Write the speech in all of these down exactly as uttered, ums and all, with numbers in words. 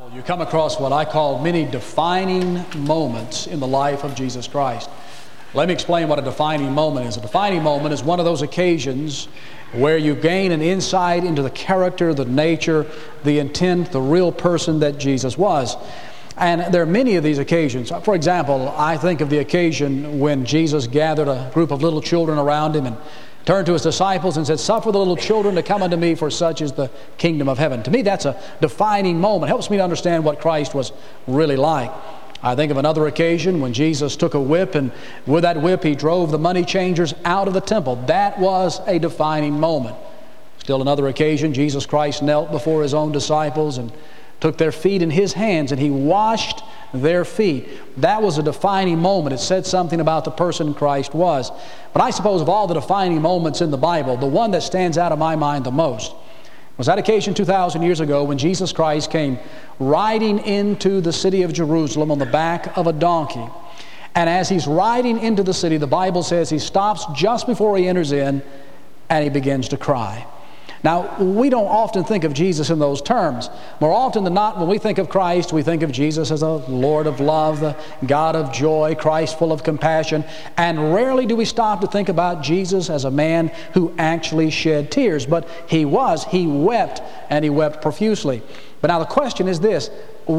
You come across what I call many defining moments in the life of Jesus Christ. Let me explain what a defining moment is. A defining moment is one of those occasions where you gain an insight into the character, the nature, the intent, the real person that Jesus was. And there are many of these occasions. For example, I think of the occasion when Jesus gathered a group of little children around him and turned to his disciples and said, "Suffer the little children to come unto me, for such is the kingdom of heaven." To me, that's a defining moment. It helps me to understand what Christ was really like. I think of another occasion when Jesus took a whip, and with that whip he drove the money changers out of the temple. That was a defining moment. Still another occasion, Jesus Christ knelt before his own disciples and took their feet in his hands, and he washed their feet. That was a defining moment. It said something about the person Christ was. But I suppose of all the defining moments in the Bible, the one that stands out of my mind the most was that occasion two thousand years ago when Jesus Christ came riding into the city of Jerusalem on the back of a donkey. And as he's riding into the city, the Bible says he stops just before he enters in and he begins to cry. Now, we don't often think of Jesus in those terms. More often than not, when we think of Christ, we think of Jesus as a Lord of love, the God of joy, Christ full of compassion. And rarely do we stop to think about Jesus as a man who actually shed tears. But he was. He wept, and he wept profusely. But now the question is this: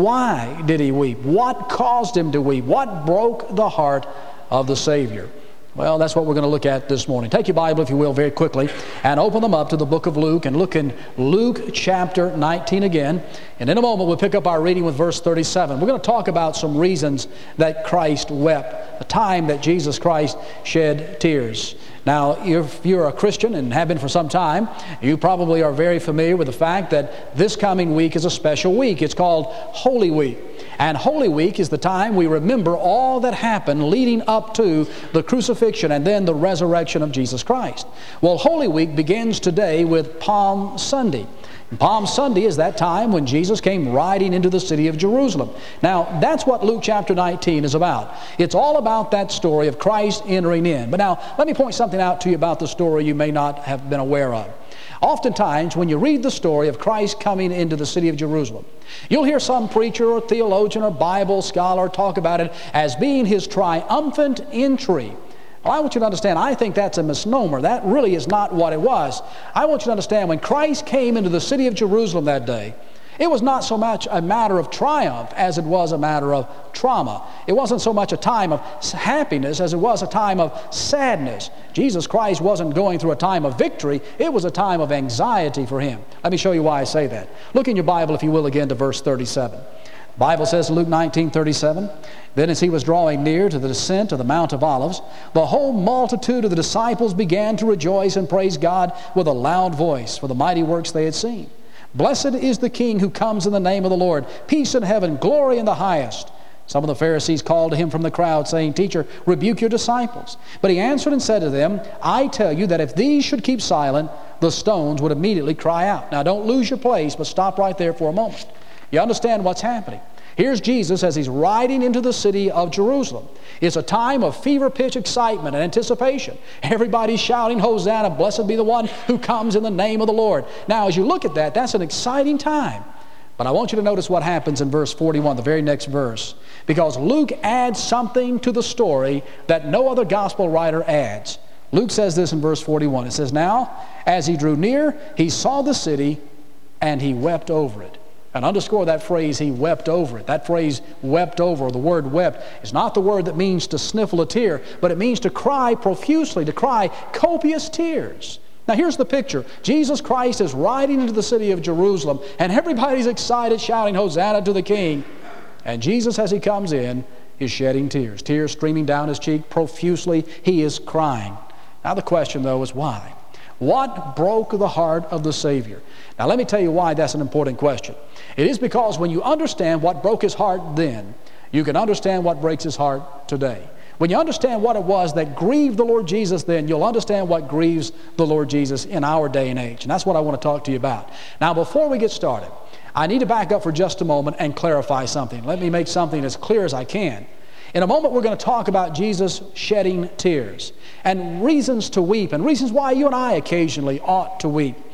why did he weep? What caused him to weep? What broke the heart of the Savior? Well, that's what we're going to look at this morning. Take your Bible, if you will, very quickly, and open them up to the book of Luke, and look in Luke chapter nineteen again. And in a moment, we'll pick up our reading with verse thirty-seven. We're going to talk about some reasons that Christ wept, the time that Jesus Christ shed tears. Now, if you're a Christian and have been for some time, you probably are very familiar with the fact that this coming week is a special week. It's called Holy Week. And Holy Week is the time we remember all that happened leading up to the crucifixion and then the resurrection of Jesus Christ. Well, Holy Week begins today with Palm Sunday. And Palm Sunday is that time when Jesus came riding into the city of Jerusalem. Now, that's what Luke chapter nineteen is about. It's all about that story of Christ entering in. But now, let me point something out to you about the story you may not have been aware of. Oftentimes, when you read the story of Christ coming into the city of Jerusalem, you'll hear some preacher or theologian or Bible scholar talk about it as being his triumphant entry. Well, I want you to understand, I think that's a misnomer. That really is not what it was. I want you to understand, when Christ came into the city of Jerusalem that day, it was not so much a matter of triumph as it was a matter of trauma. It wasn't so much a time of happiness as it was a time of sadness. Jesus Christ wasn't going through a time of victory. It was a time of anxiety for him. Let me show you why I say that. Look in your Bible, if you will, again to verse thirty-seven. The Bible says in Luke nineteen thirty-seven, "Then as he was drawing near to the descent of the Mount of Olives, the whole multitude of the disciples began to rejoice and praise God with a loud voice for the mighty works they had seen. 'Blessed is the King who comes in the name of the Lord. Peace in heaven, glory in the highest.' Some of the Pharisees called to him from the crowd, saying, 'Teacher, rebuke your disciples.' But he answered and said to them, 'I tell you that if these should keep silent, the stones would immediately cry out.'" Now don't lose your place, but stop right there for a moment. You understand what's happening. Here's Jesus as he's riding into the city of Jerusalem. It's a time of fever-pitch excitement and anticipation. Everybody's shouting, "Hosanna, blessed be the one who comes in the name of the Lord." Now, as you look at that, that's an exciting time. But I want you to notice what happens in verse forty-one, the very next verse. Because Luke adds something to the story that no other gospel writer adds. Luke says this in verse forty-one. It says, "Now, as he drew near, he saw the city, and he wept over it." And underscore that phrase, he wept over it. That phrase, wept over, the word wept, is not the word that means to sniffle a tear, but it means to cry profusely, to cry copious tears. Now here's the picture. Jesus Christ is riding into the city of Jerusalem, and everybody's excited, shouting, "Hosanna to the King." And Jesus, as he comes in, is shedding tears. Tears streaming down his cheek profusely. He is crying. Now the question, though, is why? What broke the heart of the Savior? Now let me tell you why that's an important question. It is because when you understand what broke his heart then, you can understand what breaks his heart today. When you understand what it was that grieved the Lord Jesus then, you'll understand what grieves the Lord Jesus in our day and age. And that's what I want to talk to you about. Now before we get started, I need to back up for just a moment and clarify something. Let me make something as clear as I can. In a moment, we're going to talk about Jesus shedding tears and reasons to weep and reasons why you and I occasionally ought to weep.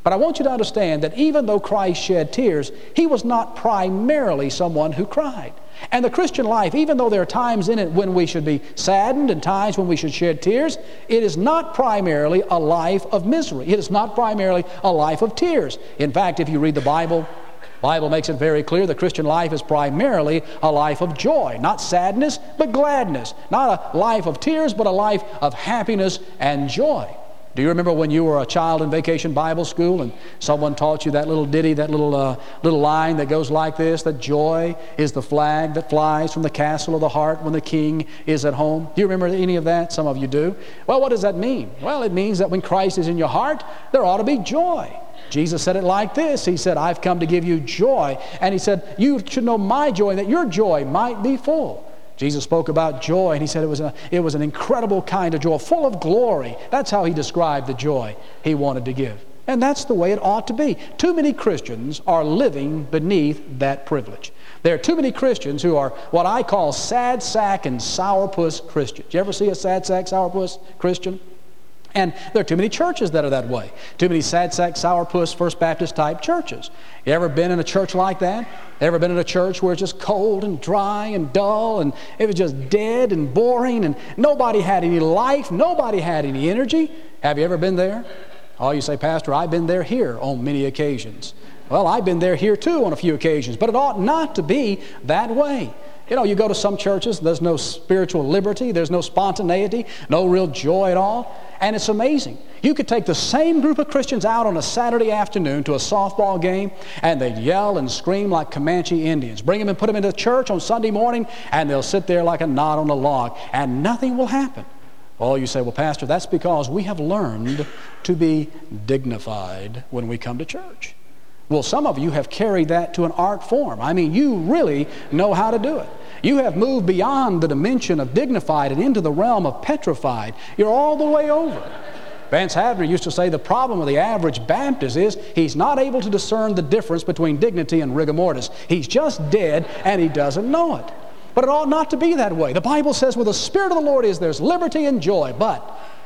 But I want you to understand that even though Christ shed tears, He was not primarily someone who cried. And the Christian life, even though there are times in it when we should be saddened and times when we should shed tears, it is not primarily a life of misery. It is not primarily a life of tears. In fact, if you read the Bible, the Bible makes it very clear the Christian life is primarily a life of joy, not sadness, but gladness. Not a life of tears, but a life of happiness and joy. Do you remember when you were a child in Vacation Bible School and someone taught you that little ditty, that little uh, little line that goes like this, that joy is the flag that flies from the castle of the heart when the king is at home? Do you remember any of that? Some of you do. Well, what does that mean? Well, it means that when Christ is in your heart, there ought to be joy. Jesus said it like this. He said, I've come to give you joy. And He said, you should know my joy, that your joy might be full. Jesus spoke about joy, and He said it was, a, it was an incredible kind of joy, full of glory. That's how He described the joy He wanted to give. And that's the way it ought to be. Too many Christians are living beneath that privilege. There are too many Christians who are what I call sad sack and sourpuss Christians. You ever see a sad sack, sourpuss Christian? And there are too many churches that are that way. Too many sad sack, sourpuss, First Baptist type churches. You ever been in a church like that? Ever been in a church where it's just cold and dry and dull and it was just dead and boring and nobody had any life, nobody had any energy? Have you ever been there? Oh, you say, Pastor, I've been there here on many occasions. Well, I've been there here too on a few occasions, but it ought not to be that way. You know, you go to some churches, there's no spiritual liberty, there's no spontaneity, no real joy at all. And it's amazing. You could take the same group of Christians out on a Saturday afternoon to a softball game, and they'd yell and scream like Comanche Indians. Bring them and put them into church on Sunday morning, and they'll sit there like a knot on a log, and nothing will happen. Oh, you say, well, Pastor, that's because we have learned to be dignified when we come to church. Well, some of you have carried that to an art form. I mean, you really know how to do it. You have moved beyond the dimension of dignified and into the realm of petrified. You're all the way over. Vance Havner used to say the problem with the average Baptist is he's not able to discern the difference between dignity and rigor mortis. He's just dead and he doesn't know it. But it ought not to be that way. The Bible says where the Spirit of the Lord is, there's liberty and joy. But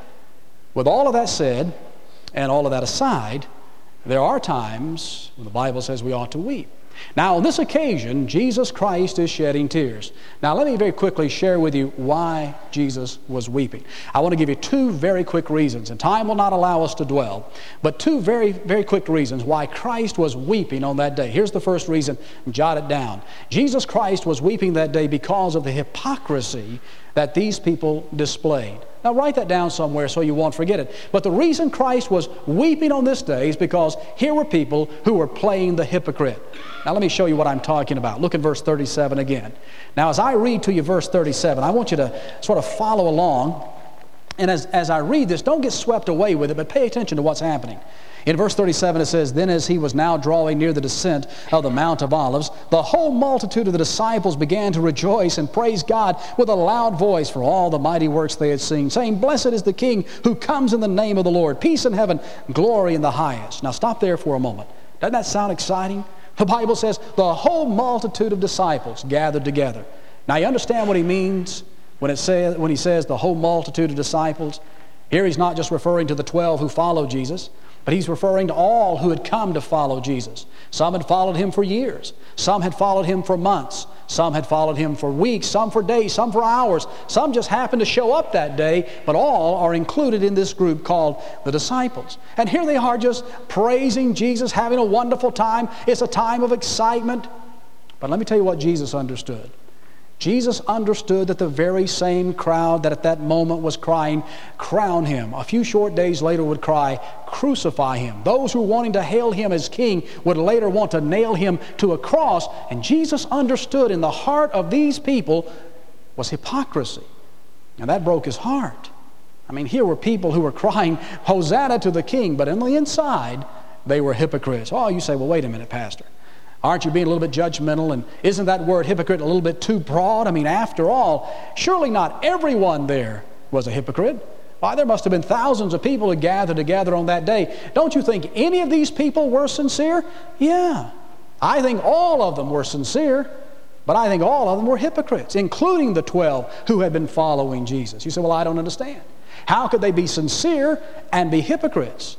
with all of that said and all of that aside, there are times when the Bible says we ought to weep. Now, on this occasion, Jesus Christ is shedding tears. Now, let me very quickly share with you why Jesus was weeping. I want to give you two very quick reasons, and time will not allow us to dwell, but two very, very quick reasons why Christ was weeping on that day. Here's the first reason. Jot it down. Jesus Christ was weeping that day because of the hypocrisy that these people displayed. Now, write that down somewhere so you won't forget it. But the reason Christ was weeping on this day is because here were people who were playing the hypocrite. Now, let me show you what I'm talking about. Look at verse thirty-seven again. Now, as I read to you verse thirty-seven, I want you to sort of follow along. And as, as I read this, don't get swept away with it, but pay attention to what's happening. In verse thirty-seven it says, Then as he was now drawing near the descent of the Mount of Olives, the whole multitude of the disciples began to rejoice and praise God with a loud voice for all the mighty works they had seen, saying, Blessed is the King who comes in the name of the Lord, peace in heaven, glory in the highest. Now stop there for a moment. Doesn't that sound exciting? The Bible says the whole multitude of disciples gathered together. Now you understand what he means when it says when he says the whole multitude of disciples? Here he's not just referring to the twelve who followed Jesus, but he's referring to all who had come to follow Jesus. Some had followed him for years. Some had followed him for months. Some had followed him for weeks, some for days, some for hours. Some just happened to show up that day, but all are included in this group called the disciples. And here they are just praising Jesus, having a wonderful time. It's a time of excitement. But let me tell you what Jesus understood. Jesus understood that the very same crowd that at that moment was crying, crown him, a few short days later would cry, crucify him. Those who were wanting to hail him as king would later want to nail him to a cross. And Jesus understood in the heart of these people was hypocrisy. And that broke his heart. I mean, here were people who were crying, Hosanna to the King, but on the inside, they were hypocrites. Oh, you say, well, wait a minute, Pastor. Aren't you being a little bit judgmental? And isn't that word hypocrite a little bit too broad? I mean, after all, surely not everyone there was a hypocrite. Why, there must have been thousands of people who gathered together on that day. Don't you think any of these people were sincere? Yeah. I think all of them were sincere, but I think all of them were hypocrites, including the twelve who had been following Jesus. You say, well, I don't understand. How could they be sincere and be hypocrites?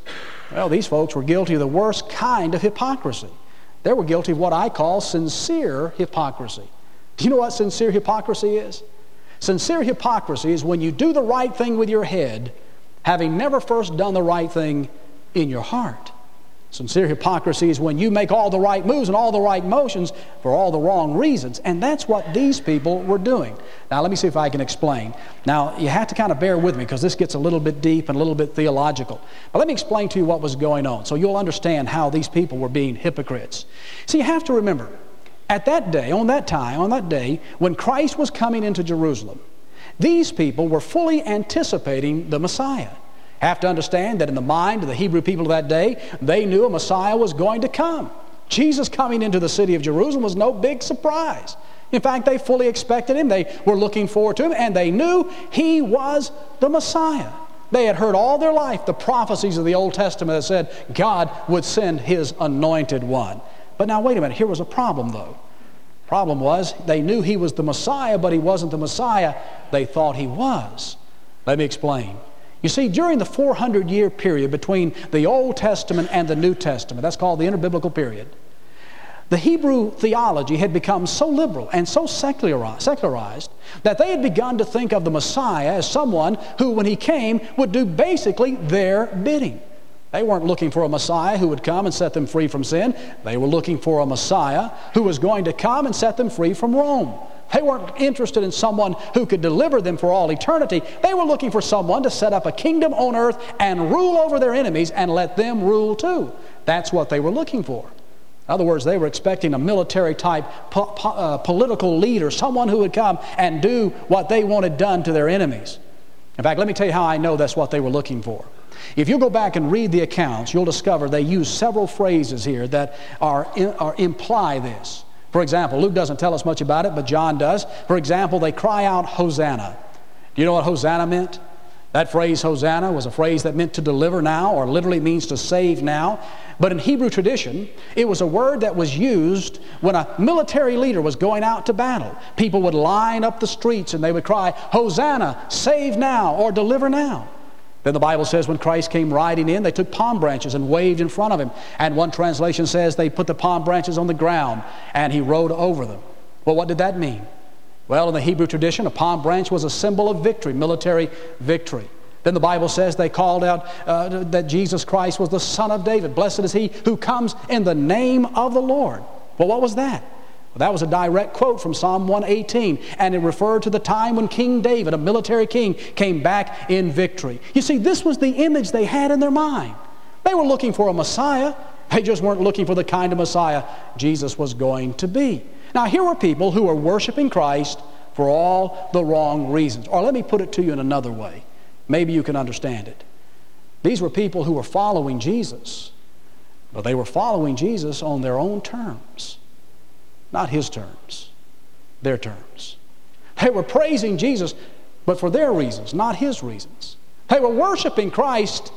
Well, these folks were guilty of the worst kind of hypocrisy. They were guilty of what I call sincere hypocrisy. Do you know what sincere hypocrisy is? Sincere hypocrisy is when you do the right thing with your head, having never first done the right thing in your heart. Sincere hypocrisy is when you make all the right moves and all the right motions for all the wrong reasons. And that's what these people were doing. Now, let me see if I can explain. Now, you have to kind of bear with me because this gets a little bit deep and a little bit theological. But let me explain to you what was going on so you'll understand how these people were being hypocrites. See, you have to remember, at that day, on that time, on that day, when Christ was coming into Jerusalem, these people were fully anticipating the Messiah. Have to understand that in the mind of the Hebrew people of that day, they knew a Messiah was going to come. Jesus coming into the city of Jerusalem was no big surprise. In fact, they fully expected him. They were looking forward to him, and they knew he was the Messiah. They had heard all their life the prophecies of the Old Testament that said God would send his anointed one. But now, wait a minute. Here was a problem, though. The problem was they knew he was the Messiah, but he wasn't the Messiah they thought he was. Let me explain. You see, during the four hundred year period between the Old Testament and the New Testament, that's called the interbiblical period, the Hebrew theology had become so liberal and so secularized that they had begun to think of the Messiah as someone who, when he came, would do basically their bidding. They weren't looking for a Messiah who would come and set them free from sin. They were looking for a Messiah who was going to come and set them free from Rome. They weren't interested in someone who could deliver them for all eternity. They were looking for someone to set up a kingdom on earth and rule over their enemies and let them rule too. That's what they were looking for. In other words, they were expecting a military-type po- po- uh, political leader, someone who would come and do what they wanted done to their enemies. In fact, let me tell you how I know that's what they were looking for. If you go back and read the accounts, you'll discover they use several phrases here that are, in, are imply this. For example, Luke doesn't tell us much about it, but John does. For example, they cry out, Hosanna. Do you know what Hosanna meant? That phrase, Hosanna, was a phrase that meant to deliver now, or literally means to save now. But in Hebrew tradition, it was a word that was used when a military leader was going out to battle. People would line up the streets and they would cry, Hosanna, save now, or deliver now. Then the Bible says when Christ came riding in, they took palm branches and waved in front of him. And one translation says they put the palm branches on the ground and he rode over them. Well, what did that mean? Well, in the Hebrew tradition, a palm branch was a symbol of victory, military victory. Then the Bible says they called out uh, that Jesus Christ was the Son of David. Blessed is he who comes in the name of the Lord. Well, what was that? That was a direct quote from Psalm one eighteen, and it referred to the time when King David, a military king, came back in victory. You see, this was the image they had in their mind. They were looking for a Messiah. They just weren't looking for the kind of Messiah Jesus was going to be. Now, here were people who were worshiping Christ for all the wrong reasons. Or let me put it to you in another way. Maybe you can understand it. These were people who were following Jesus, but they were following Jesus on their own terms. Not his terms, their terms. They were praising Jesus, but for their reasons, not his reasons. They were worshiping Christ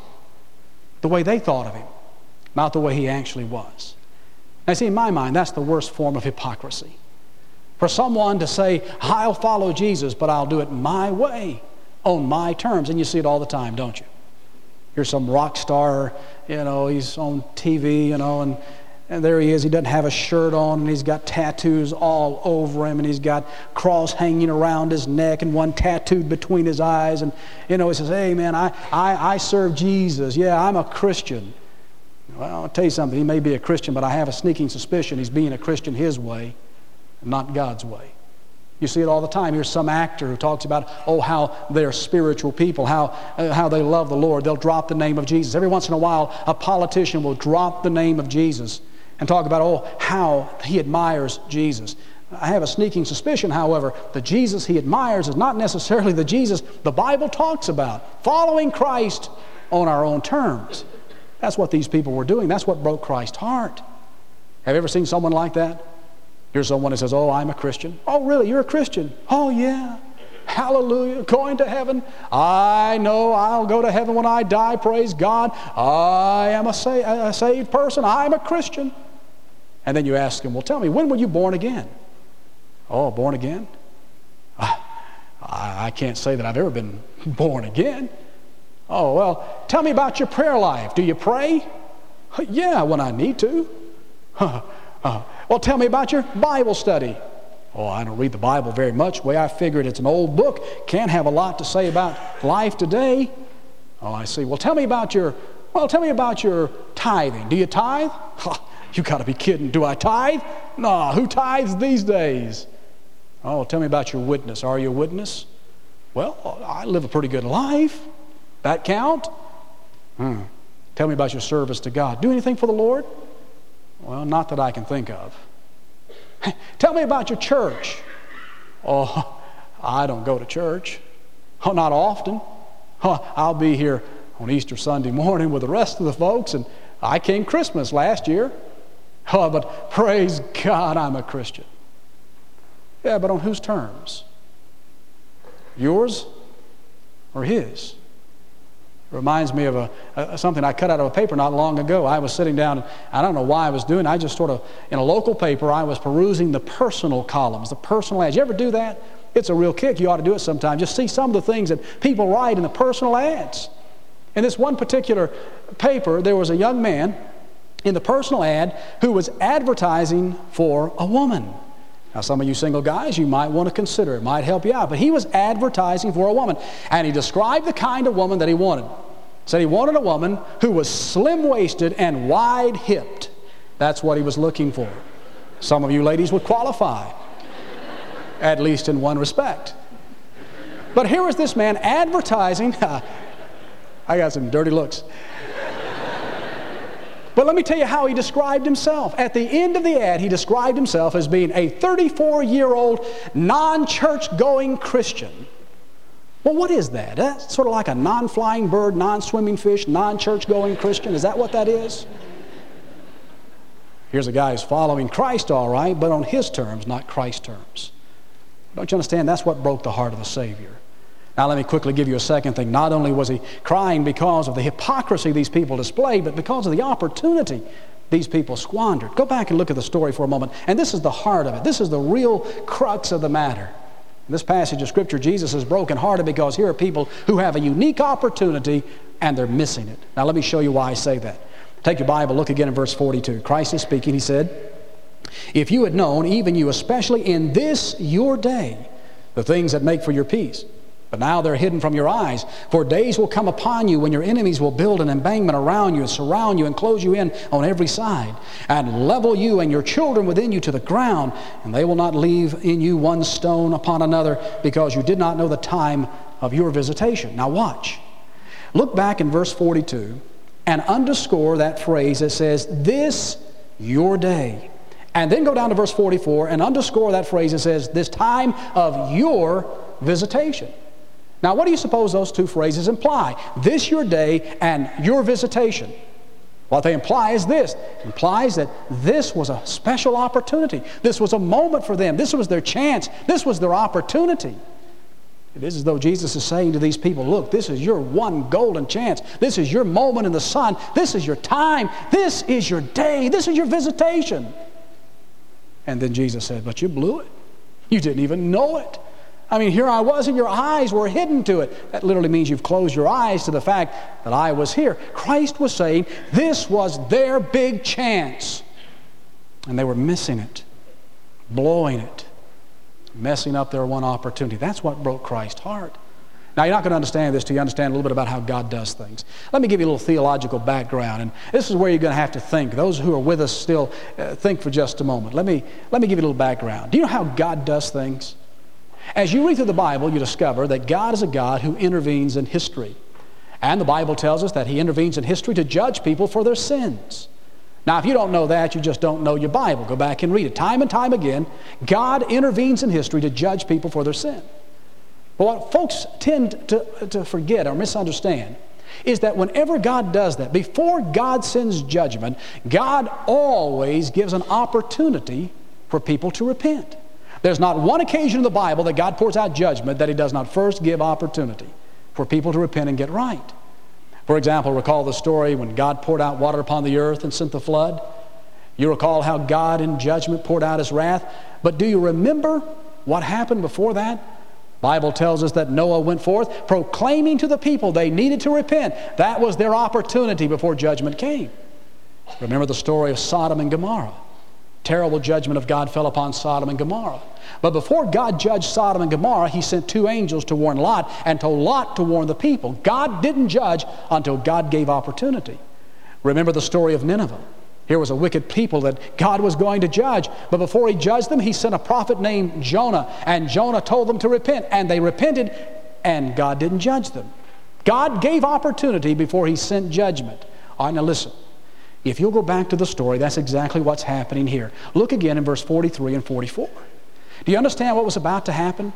the way they thought of him, not the way he actually was. Now, see, in my mind, that's the worst form of hypocrisy. For someone to say, I'll follow Jesus, but I'll do it my way, on my terms. And you see it all the time, don't you? Here's some rock star, you know, he's on T V, you know, and And there he is. He doesn't have a shirt on, and he's got tattoos all over him, and he's got cross hanging around his neck and one tattooed between his eyes. And, you know, he says, hey, man, I, I, I serve Jesus. Yeah, I'm a Christian. Well, I'll tell you something. He may be a Christian, but I have a sneaking suspicion he's being a Christian his way, not God's way. You see it all the time. Here's some actor who talks about, oh, how they're spiritual people, how, uh, how they love the Lord. They'll drop the name of Jesus. Every once in a while, a politician will drop the name of Jesus and talk about, oh, how he admires Jesus. I have a sneaking suspicion, however, the Jesus he admires is not necessarily the Jesus the Bible talks about, following Christ on our own terms. That's what these people were doing. That's what broke Christ's heart. Have you ever seen someone like that? Here's someone that says, oh, I'm a Christian. Oh, really? You're a Christian? Oh, yeah. Hallelujah. Going to heaven. I know I'll go to heaven when I die. Praise God. I am a, sa- a saved person. I'm a Christian. And then you ask him, well, tell me, when were you born again? Oh, born again? I, I can't say that I've ever been born again. Oh, well, tell me about your prayer life. Do you pray? Yeah, when I need to. uh, well, tell me about your Bible study. Oh, I don't read the Bible very much. The way I figured it's an old book. Can't have a lot to say about life today. Oh, I see. Well, tell me about your, well, tell me about your tithing. Do you tithe? You got to be kidding. Do I tithe? No, who tithes these days? Oh, tell me about your witness. Are you a witness? Well, I live a pretty good life. That count? Hmm. Tell me about your service to God. Do anything for the Lord? Well, not that I can think of. Tell me about your church. Oh, I don't go to church. Oh, not often. Oh, I'll be here on Easter Sunday morning with the rest of the folks, and I came Christmas last year. Oh, but praise God, I'm a Christian. Yeah, but on whose terms? Yours or His? It reminds me of a, a something I cut out of a paper not long ago. I was sitting down, and I don't know why I was doing it. I just sort of, in a local paper, I was perusing the personal columns, the personal ads. You ever do that? It's a real kick. You ought to do it sometime. Just see some of the things that people write in the personal ads. In this one particular paper, there was a young man in the personal ad who was advertising for a woman. Now, some of you single guys, you might want to consider it. It might help you out. But he was advertising for a woman. And he described the kind of woman that he wanted. Said he wanted a woman who was slim-waisted and wide-hipped. That's what he was looking for. Some of you ladies would qualify, at least in one respect. But here was this man advertising. I got some dirty looks. But let me tell you how he described himself. At the end of the ad, he described himself as being a thirty-four-year-old non-church-going Christian. Well, what is that? That's sort of like a non-flying bird, non-swimming fish, non-church-going Christian. Is that what that is? Here's a guy who's following Christ, all right, but on his terms, not Christ's terms. Don't you understand? That's what broke the heart of the Savior. Now, let me quickly give you a second thing. Not only was he crying because of the hypocrisy these people displayed, but because of the opportunity these people squandered. Go back and look at the story for a moment. And this is the heart of it. This is the real crux of the matter. In this passage of Scripture, Jesus is brokenhearted because here are people who have a unique opportunity and they're missing it. Now, let me show you why I say that. Take your Bible, look again in verse forty-two. Christ is speaking. He said, "If you had known, even you, especially in this your day, the things that make for your peace, but now they're hidden from your eyes. For days will come upon you when your enemies will build an embankment around you and surround you and close you in on every side and level you and your children within you to the ground, and they will not leave in you one stone upon another because you did not know the time of your visitation." Now watch. Look back in verse forty-two and underscore that phrase that says, "this your day." And then go down to verse forty-four and underscore that phrase that says, "this time of your visitation." Now, what do you suppose those two phrases imply? This your day and your visitation. What they imply is this. It implies that this was a special opportunity. This was a moment for them. This was their chance. This was their opportunity. It is as though Jesus is saying to these people, look, this is your one golden chance. This is your moment in the sun. This is your time. This is your day. This is your visitation. And then Jesus said, but you blew it. You didn't even know it. I mean, here I was and your eyes were hidden to it. That literally means you've closed your eyes to the fact that I was here. Christ was saying this was their big chance. And they were missing it, blowing it, messing up their one opportunity. That's what broke Christ's heart. Now, you're not going to understand this till you understand a little bit about how God does things. Let me give you a little theological background. And this is where you're going to have to think. Those who are with us still, uh, think for just a moment. Let me, let me give you a little background. Do you know how God does things? As you read through the Bible, you discover that God is a God who intervenes in history. And the Bible tells us that He intervenes in history to judge people for their sins. Now, if you don't know that, you just don't know your Bible. Go back and read it. Time and time again, God intervenes in history to judge people for their sin. But what folks tend to, to forget or misunderstand is that whenever God does that, before God sends judgment, God always gives an opportunity for people to repent. There's not one occasion in the Bible that God pours out judgment that He does not first give opportunity for people to repent and get right. For example, recall the story when God poured out water upon the earth and sent the flood. You recall how God in judgment poured out His wrath. But do you remember what happened before that? Bible tells us that Noah went forth proclaiming to the people they needed to repent. That was their opportunity before judgment came. Remember the story of Sodom and Gomorrah. Terrible judgment of God fell upon Sodom and Gomorrah. But before God judged Sodom and Gomorrah, He sent two angels to warn Lot and told Lot to warn the people. God didn't judge until God gave opportunity. Remember the story of Nineveh. Here was a wicked people that God was going to judge. But before He judged them, He sent a prophet named Jonah. And Jonah told them to repent. And they repented, and God didn't judge them. God gave opportunity before He sent judgment. All right, now listen. If you'll go back to the story, that's exactly what's happening here. Look again in verse forty-three and forty-four. Do you understand what was about to happen?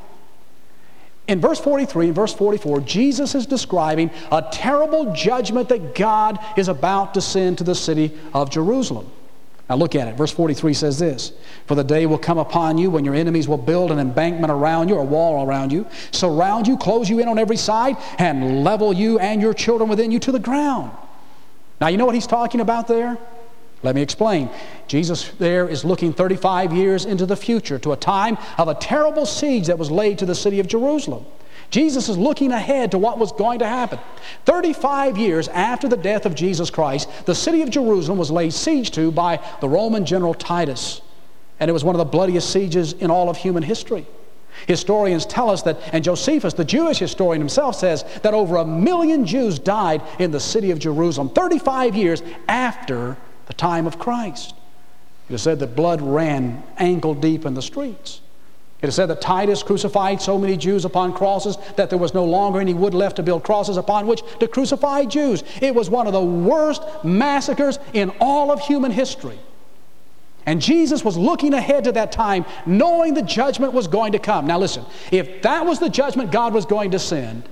In verse forty-three and verse forty-four, Jesus is describing a terrible judgment that God is about to send to the city of Jerusalem. Now look at it. Verse forty-three says this, "For the day will come upon you when your enemies will build an embankment around you," or a wall around you, "surround you, close you in on every side, and level you and your children within you to the ground." Now you know what He's talking about there? Let me explain. Jesus there is looking thirty-five years into the future to a time of a terrible siege that was laid to the city of Jerusalem. Jesus is looking ahead to what was going to happen. thirty-five years after the death of Jesus Christ, the city of Jerusalem was laid siege to by the Roman general Titus. And it was one of the bloodiest sieges in all of human history. Historians tell us that, and Josephus, the Jewish historian himself, says that over a million Jews died in the city of Jerusalem thirty-five years after the time of Christ. It is said that blood ran ankle deep in the streets. It is said that Titus crucified so many Jews upon crosses that there was no longer any wood left to build crosses upon which to crucify Jews. It was one of the worst massacres in all of human history. And Jesus was looking ahead to that time, knowing the judgment was going to come. Now listen, if that was the judgment God was going to send,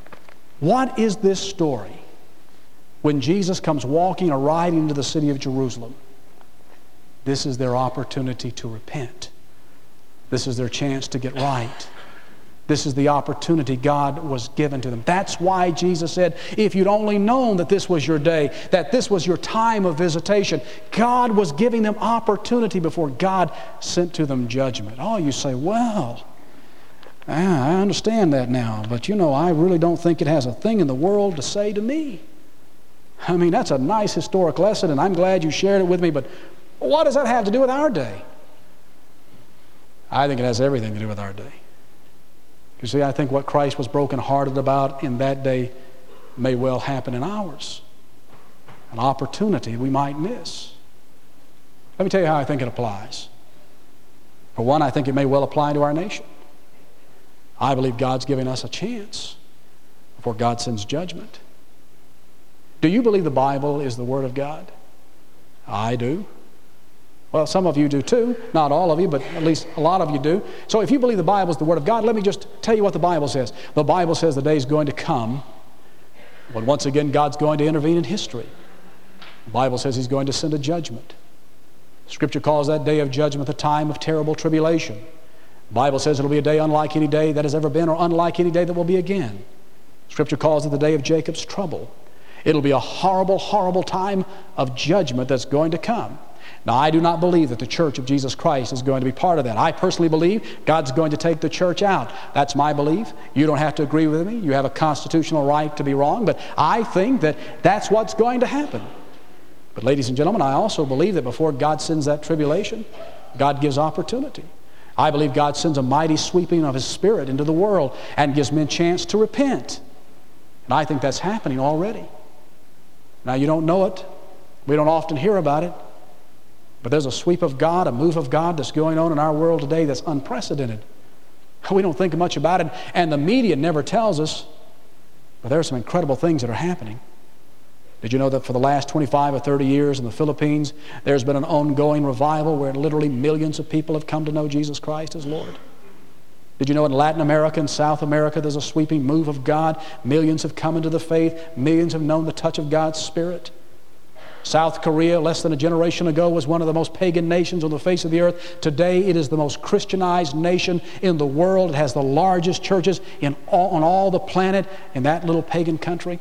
what is this story when Jesus comes walking or riding into the city of Jerusalem? This is their opportunity to repent. This is their chance to get right. This is the opportunity God was given to them. That's why Jesus said, if you'd only known that this was your day, that this was your time of visitation, God was giving them opportunity before God sent to them judgment. Oh, you say, well, I understand that now, but you know, I really don't think it has a thing in the world to say to me. I mean, that's a nice historic lesson, and I'm glad you shared it with me, but what does that have to do with our day? I think it has everything to do with our day. You see, I think what Christ was brokenhearted about in that day may well happen in ours. An opportunity we might miss. Let me tell you how I think it applies. For one, I think it may well apply to our nation. I believe God's giving us a chance before God sends judgment. Do you believe the Bible is the Word of God? I do. Well, some of you do too. Not all of you, but at least a lot of you do. So if you believe the Bible is the Word of God, let me just tell you what the Bible says. The Bible says the day is going to come when once again God's going to intervene in history. The Bible says He's going to send a judgment. Scripture calls that day of judgment the time of terrible tribulation. The Bible says it'll be a day unlike any day that has ever been or unlike any day that will be again. Scripture calls it the day of Jacob's trouble. It'll be a horrible, horrible time of judgment that's going to come. Now, I do not believe that the Church of Jesus Christ is going to be part of that. I personally believe God's going to take the church out. That's my belief. You don't have to agree with me. You have a constitutional right to be wrong, but I think that that's what's going to happen. But ladies and gentlemen, I also believe that before God sends that tribulation, God gives opportunity. I believe God sends a mighty sweeping of His Spirit into the world and gives men a chance to repent. And I think that's happening already. Now, you don't know it. We don't often hear about it. But there's a sweep of God, a move of God that's going on in our world today that's unprecedented. We don't think much about it, and the media never tells us, but there are some incredible things that are happening. Did you know that for the last twenty-five or thirty years in the Philippines, there's been an ongoing revival where literally millions of people have come to know Jesus Christ as Lord? Did you know in Latin America and South America there's a sweeping move of God? Millions have come into the faith. Millions have known the touch of God's Spirit. South Korea, less than a generation ago, was one of the most pagan nations on the face of the earth. Today, it is the most Christianized nation in the world. It has the largest churches in all, on all the planet in that little pagan country.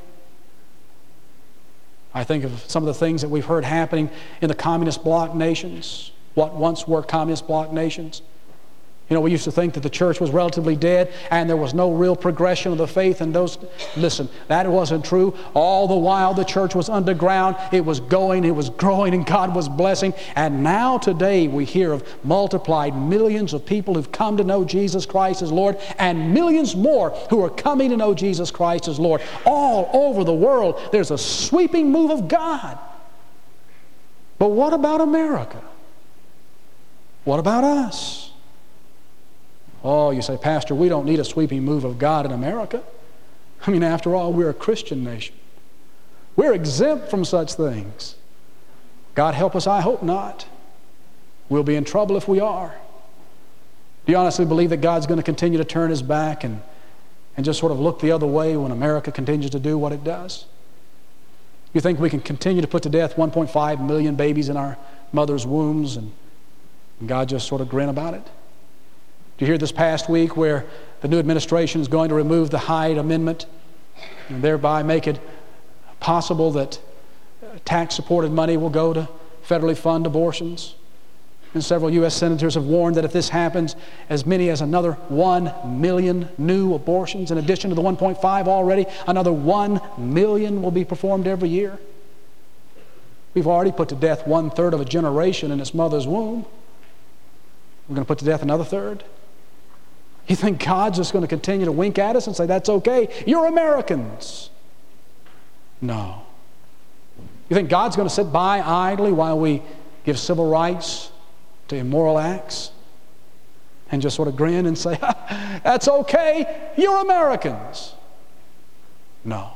I think of some of the things that we've heard happening in the communist bloc nations, what once were communist bloc nations. You know, we used to think that the church was relatively dead and there was no real progression of the faith and those. Listen, that wasn't true. All the while the church was underground, it was going, it was growing, and God was blessing. And now today we hear of multiplied millions of people who've come to know Jesus Christ as Lord, and millions more who are coming to know Jesus Christ as Lord. All over the world, there's a sweeping move of God. But what about America? What about us? Oh, you say, Pastor, we don't need a sweeping move of God in America. I mean, after all, we're a Christian nation. We're exempt from such things. God help us, I hope not. We'll be in trouble if we are. Do you honestly believe that God's going to continue to turn His back and, and just sort of look the other way when America continues to do what it does? You think we can continue to put to death one point five million babies in our mother's wombs and, and God just sort of grin about it? Do you hear this past week where the new administration is going to remove the Hyde Amendment and thereby make it possible that tax-supported money will go to federally fund abortions? And several U S senators have warned that if this happens, as many as another one million new abortions, in addition to the one point five already, another one million will be performed every year. We've already put to death one-third of a generation in its mother's womb. We're going to put to death another third? You think God's just going to continue to wink at us and say, that's okay, you're Americans? No. You think God's going to sit by idly while we give civil rights to immoral acts and just sort of grin and say, that's okay, you're Americans? No.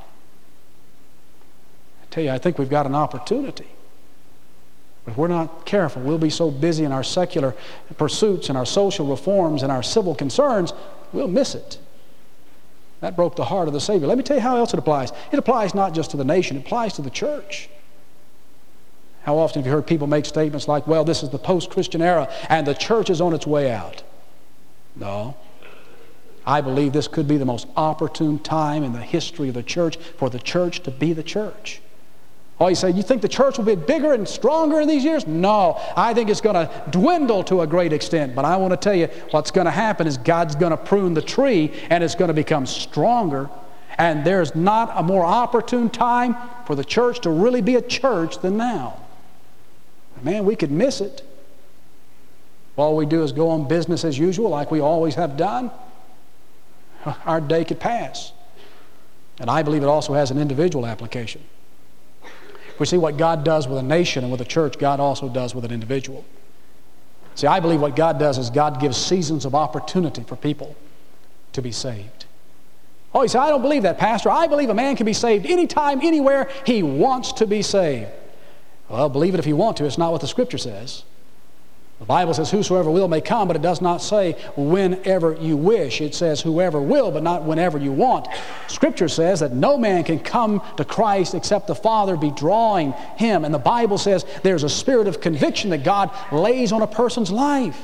I tell you, I think we've got an opportunity. If we're not careful, we'll be so busy in our secular pursuits and our social reforms and our civil concerns, we'll miss it. That broke the heart of the Savior. Let me tell you how else it applies. It applies not just to the nation, it applies to the church. How often have you heard people make statements like, well, this is the post-Christian era and the church is on its way out? No. I believe this could be the most opportune time in the history of the church for the church to be the church. Oh, you say, you think the church will be bigger and stronger in these years? No, I think it's going to dwindle to a great extent. But I want to tell you, what's going to happen is God's going to prune the tree and it's going to become stronger. And there's not a more opportune time for the church to really be a church than now. Man, we could miss it. All we do is go on business as usual like we always have done. Our day could pass. And I believe it also has an individual application. We see what God does with a nation and with a church, God also does with an individual. See, I believe what God does is God gives seasons of opportunity for people to be saved. Oh, you say, I don't believe that, Pastor. I believe a man can be saved anytime, anywhere he wants to be saved. Well, believe it if you want to. It's not what the Scripture says. The Bible says whosoever will may come, but it does not say whenever you wish. It says whoever will, but not whenever you want. Scripture says that no man can come to Christ except the Father be drawing him. And the Bible says there's a spirit of conviction that God lays on a person's life.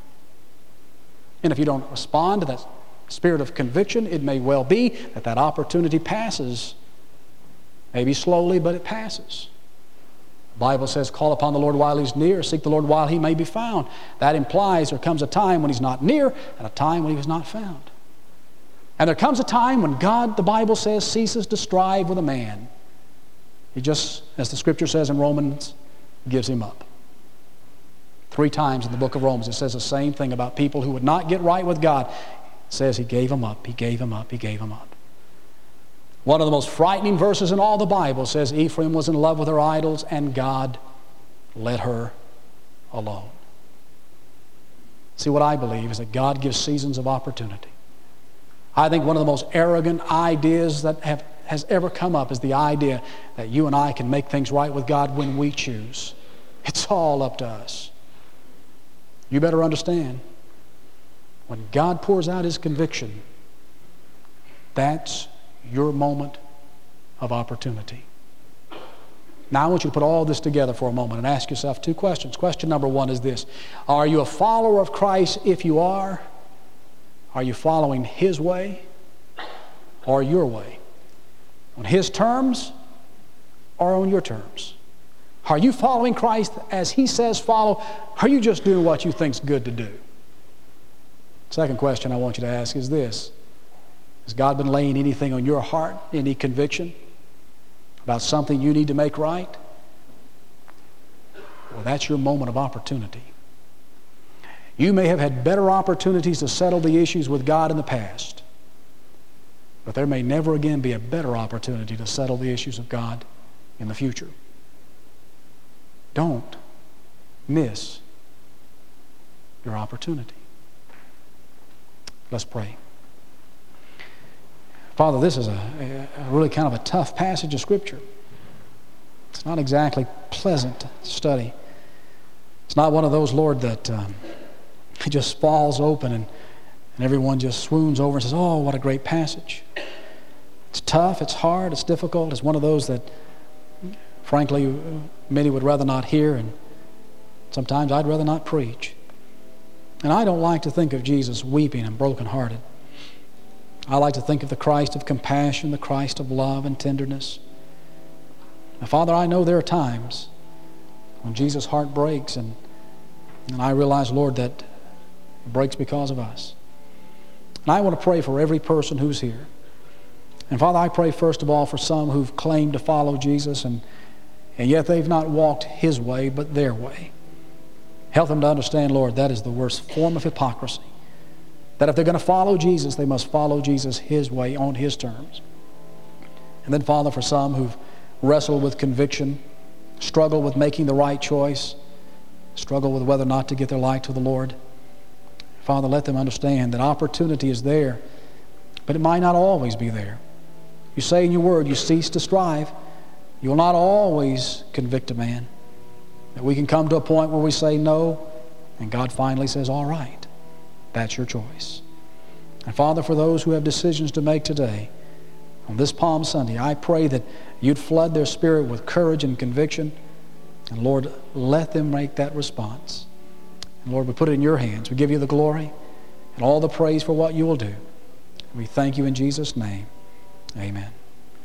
And if you don't respond to that spirit of conviction, it may well be that that opportunity passes. Maybe slowly, but it passes. The Bible says, call upon the Lord while He's near, seek the Lord while He may be found. That implies there comes a time when He's not near and a time when He is not found. And there comes a time when God, the Bible says, ceases to strive with a man. He just, as the Scripture says in Romans, gives him up. Three times in the book of Romans it says the same thing about people who would not get right with God. It says He gave him up, He gave him up, He gave him up. One of the most frightening verses in all the Bible says Ephraim was in love with her idols and God let her alone. See, what I believe is that God gives seasons of opportunity. I think one of the most arrogant ideas that have, has ever come up is the idea that you and I can make things right with God when we choose. It's all up to us. You better understand, when God pours out His conviction, that's your moment of opportunity. Now I want you to put all this together for a moment and ask yourself two questions. Question number one is this: are you a follower of Christ? If you are, are you following His way or your way? On His terms or on your terms? Are you following Christ as He says follow? Or are you just doing what you think's good to do? Second question I want you to ask is this. Has God been laying anything on your heart, any conviction about something you need to make right? Well, that's your moment of opportunity. You may have had better opportunities to settle the issues with God in the past, but there may never again be a better opportunity to settle the issues of God in the future. Don't miss your opportunity. Let's pray. Father, this is a, a really kind of a tough passage of Scripture. It's not exactly pleasant to study. It's not one of those, Lord, that um, it just falls open and, and everyone just swoons over and says, oh, what a great passage. It's tough, it's hard, it's difficult. It's one of those that, frankly, many would rather not hear, and sometimes I'd rather not preach. And I don't like to think of Jesus weeping and brokenhearted. I like to think of the Christ of compassion, the Christ of love and tenderness. Now, Father, I know there are times when Jesus' heart breaks, and, and I realize, Lord, that it breaks because of us. And I want to pray for every person who's here. And Father, I pray first of all for some who've claimed to follow Jesus, and, and yet they've not walked His way, but their way. Help them to understand, Lord, that is the worst form of hypocrisy. That if they're going to follow Jesus, they must follow Jesus His way, on His terms. And then, Father, for some who've wrestled with conviction, struggled with making the right choice, struggled with whether or not to give their life to the Lord, Father, let them understand that opportunity is there, but it might not always be there. You say in your word, you cease to strive. You will not always convict a man. That we can come to a point where we say no, and God finally says, all right, that's your choice. And Father, for those who have decisions to make today, on this Palm Sunday, I pray that you'd flood their spirit with courage and conviction. And Lord, let them make that response. And Lord, we put it in your hands. We give you the glory and all the praise for what you will do. We thank you in Jesus' name. Amen.